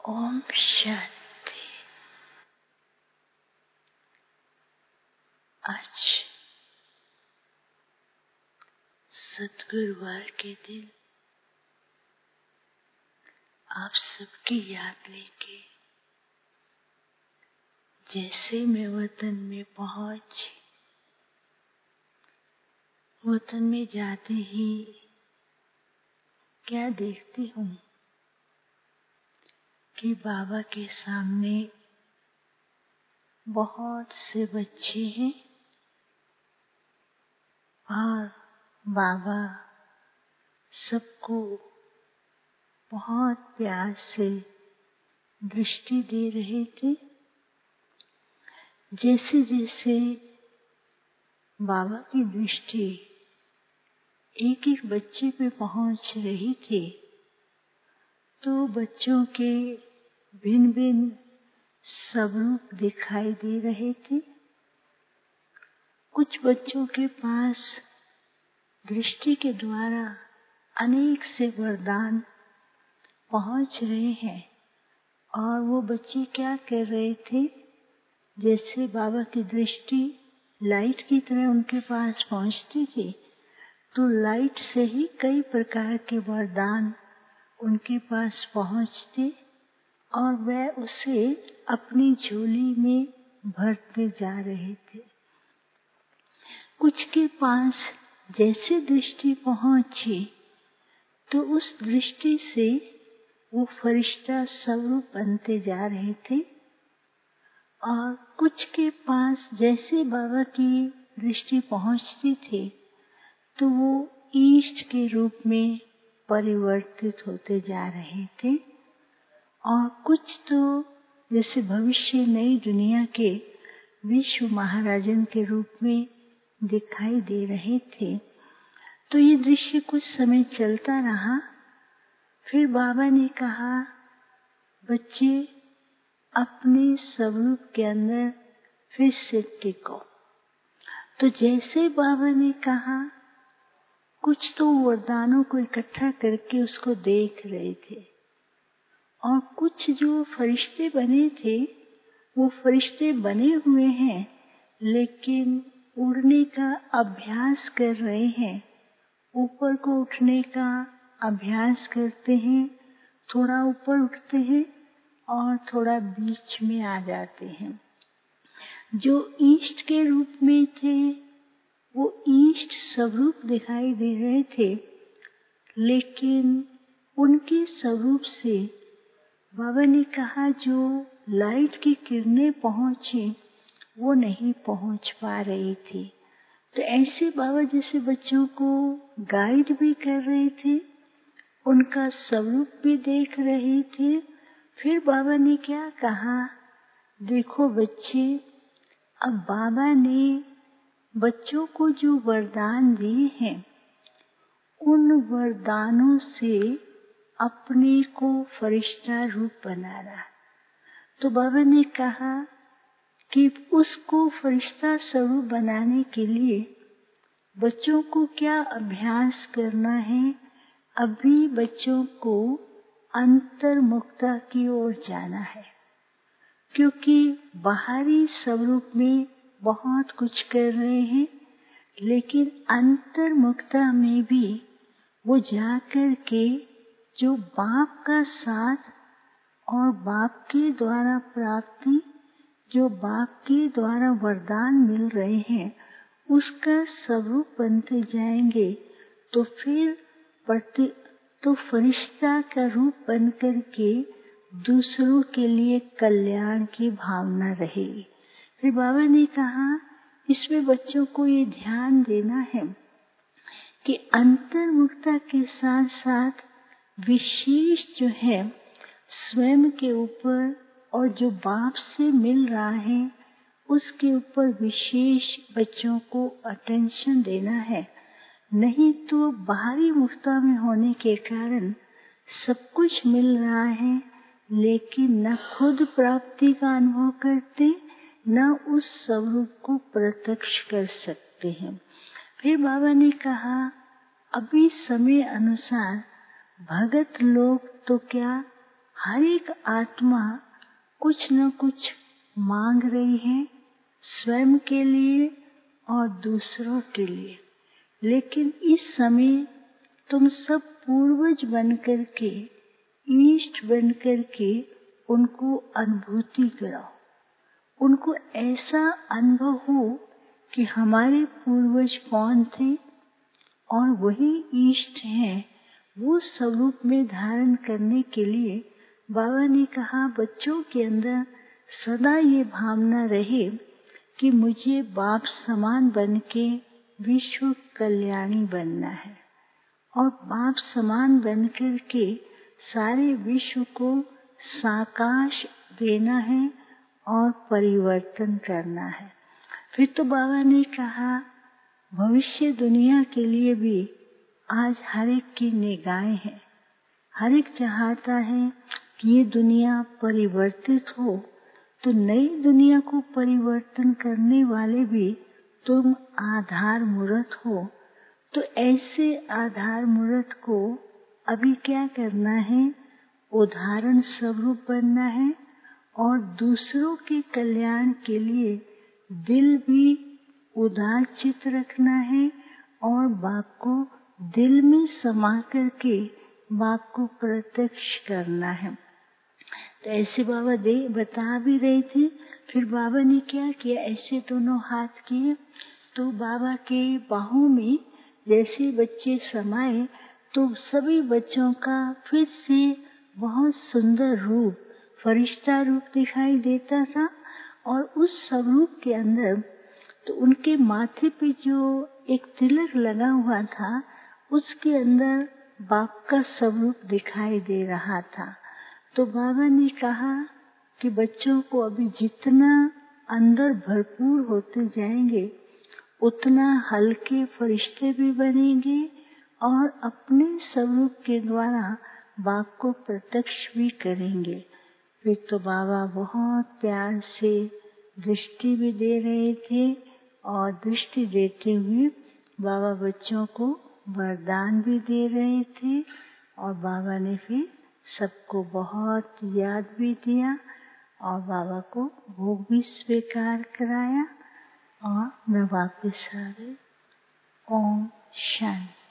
ओम शांति। आज सद्गुरुवार के दिन आप सबकी याद लेके जैसे मैं वतन में पहुंची, वतन में जाते ही क्या देखती हूँ कि बाबा के सामने बहुत से बच्चे हैं और बाबा सबको बहुत प्यार से दृष्टि दे रहे थे। जैसे जैसे बाबा की दृष्टि एक एक बच्चे पे पहुंच रही थी, तो बच्चों के भिन्न भिन्न स्वरूप दिखाई दे रहे थे। कुछ बच्चों के पास दृष्टि के द्वारा अनेक से वरदान पहुंच रहे हैं और वो बच्चे क्या कर रहे थे, जैसे बाबा की दृष्टि लाइट की तरह उनके पास पहुंचती थी, तो लाइट से ही कई प्रकार के वरदान उनके पास पहुंचते और वह उसे अपनी झोली में भरते जा रहे थे। कुछ के पास जैसे दृष्टि पहुंची तो उस दृष्टि से वो फरिश्ता स्वरूप बनते जा रहे थे और कुछ के पास जैसे बाबा की दृष्टि पहुंचती थी तो वो ईष्ट के रूप में परिवर्तित होते जा रहे थे और कुछ तो जैसे भविष्य नई दुनिया के विश्व महाराजन के रूप में दिखाई दे रहे थे। तो ये दृश्य कुछ समय चलता रहा। फिर बाबा ने कहा, बच्चे अपने स्वरूप के अंदर फिर से टिको। तो जैसे बाबा ने कहा, कुछ तो वरदानों को इकट्ठा करके उसको देख रहे थे और कुछ जो फरिश्ते बने थे वो फरिश्ते बने हुए हैं लेकिन उड़ने का अभ्यास कर रहे हैं। ऊपर को उठने का अभ्यास करते हैं, थोड़ा ऊपर उठते हैं और थोड़ा बीच में आ जाते हैं। जो ईष्ट के रूप में थे वो ईष्ट स्वरूप दिखाई दे रहे थे, लेकिन उनके स्वरूप से बाबा ने कहा जो लाइट की किरणें पहुंची वो नहीं पहुंच पा रही थी। तो ऐसे बाबा जैसे बच्चों को गाइड भी कर रहे थे, उनका स्वरूप भी देख रहे थे। फिर बाबा ने क्या कहा, देखो बच्चे, अब बाबा ने बच्चों को जो वरदान दिए हैं उन वरदानों से अपने को फरिश्ता रूप बना रहा। तो बाबा ने कहा कि उसको फरिश्ता स्वरूप बनाने के लिए बच्चों को क्या अभ्यास करना है। अभी बच्चों को अंतर्मुखता की ओर जाना है, क्योंकि बाहरी स्वरूप में बहुत कुछ कर रहे हैं, लेकिन अंतर्मुखता में भी वो जाकर के जो बाप का साथ और बाप के द्वारा प्राप्ति, जो बाप के द्वारा वरदान मिल रहे हैं उसका स्वरूप बनते जाएंगे। तो फिर तो फरिश्ता का रूप बन करके दूसरों के लिए कल्याण की भावना रहेगी। फिर बाबा ने कहा, इसमें बच्चों को ये ध्यान देना है कि अंतर्मुखता के साथ साथ विशेष जो है स्वयं के ऊपर और जो बाप से मिल रहा है उसके ऊपर विशेष बच्चों को अटेंशन देना है। नहीं तो बाहरी मुक्ता में होने के कारण सब कुछ मिल रहा है, लेकिन न खुद प्राप्ति का अनुभव करते, न उस स्वरूप को प्रत्यक्ष कर सकते हैं। फिर बाबा ने कहा, अभी समय अनुसार भगत लोग तो क्या हर एक आत्मा कुछ न कुछ मांग रही है, स्वयं के लिए और दूसरों के लिए। लेकिन इस समय तुम सब पूर्वज बनकर के, ईष्ट बनकर के उनको अनुभूति कराओ। उनको ऐसा अनुभव हो कि हमारे पूर्वज कौन थे और वही ईष्ट हैं। वो स्वरूप में धारण करने के लिए बाबा ने कहा बच्चों के अंदर सदा ये भावना रहे कि मुझे बाप समान बन के विश्व कल्याणी बनना है और बाप समान बनकर के सारे विश्व को साकाश देना है और परिवर्तन करना है। फिर तो बाबा ने कहा भविष्य दुनिया के लिए भी आज हर एक की निगाहें हैं। हर एक चाहता है कि ये दुनिया परिवर्तित हो, तो नई दुनिया को परिवर्तन करने वाले भी तुम आधार मूर्त हो। तो ऐसे आधार मूर्त को अभी क्या करना है? उदाहरण स्वरूप बनना है और दूसरों के कल्याण के लिए दिल भी उदार चित्त रखना है और बाप को दिल में समा करके बाप को प्रत्यक्ष करना है। तो ऐसे बाबा बता भी रहे थे। फिर बाबा ने क्या किया, ऐसे दोनों हाथ किए तो बाबा के बाहों में जैसे बच्चे समाये तो सभी बच्चों का फिर से बहुत सुंदर रूप, फरिश्ता रूप दिखाई देता था। और उस स्वरूप के अंदर तो उनके माथे पे जो एक तिलक लगा हुआ था उसके अंदर बाप का स्वरूप दिखाई दे रहा था। तो बाबा ने कहा कि बच्चों को अभी जितना अंदर भरपूर होते जाएंगे उतना हल्के फरिश्ते भी बनेंगे और अपने स्वरूप के द्वारा बाप को प्रत्यक्ष भी करेंगे। फिर तो बाबा बहुत प्यार से दृष्टि भी दे रहे थे और दृष्टि देते हुए बाबा बच्चों को वरदान भी दे रहे थे। और बाबा ने फिर सबको बहुत याद भी दिया और बाबा को भोग भी स्वीकार कराया और मैं वापस आ गई। ओम शांति।